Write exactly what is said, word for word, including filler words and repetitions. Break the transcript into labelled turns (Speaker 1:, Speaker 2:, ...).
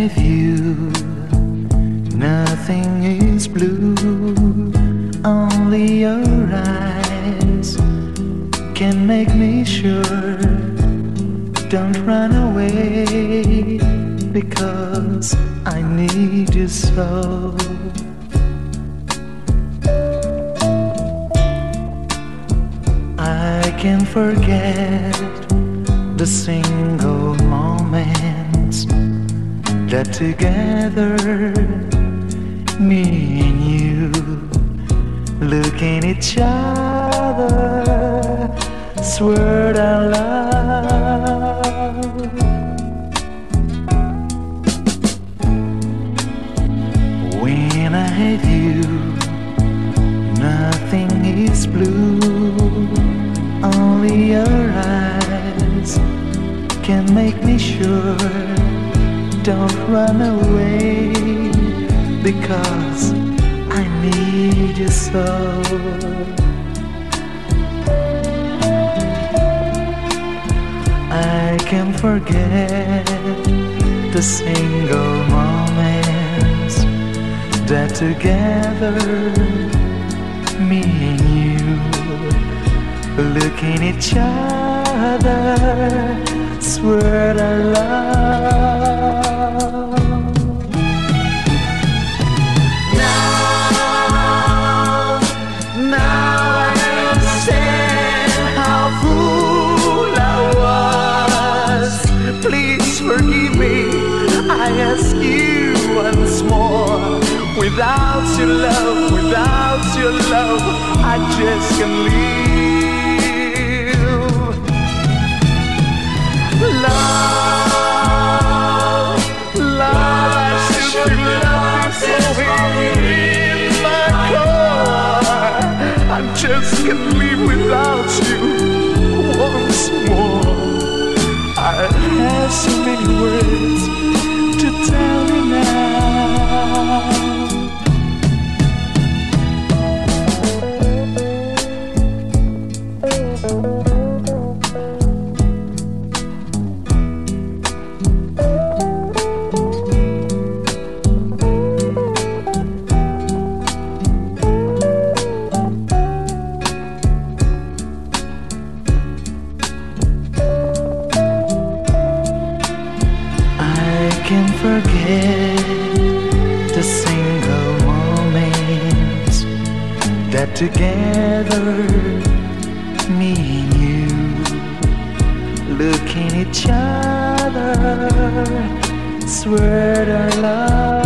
Speaker 1: have you, nothing is blue. Only your eyes can make me sure. Don't run away, because I need you so. I can't forget the single moments that together, me and you, looking each other, swear our love. When I have you, nothing is blue. Only your eyes can make me sure. Don't run away, because I need you so. I can't forget the single moments that together, me and you, looking each other, swear our love. Now, now I understand how fool I was. Please forgive me, I ask you once more. Without your love, without your love, I just can't live. Love, love, I should be loving so in my core. I just can't live without you once more. I have so many words to tell you now. Can't forget the single moments that together, me and you, looking each other, swear our love.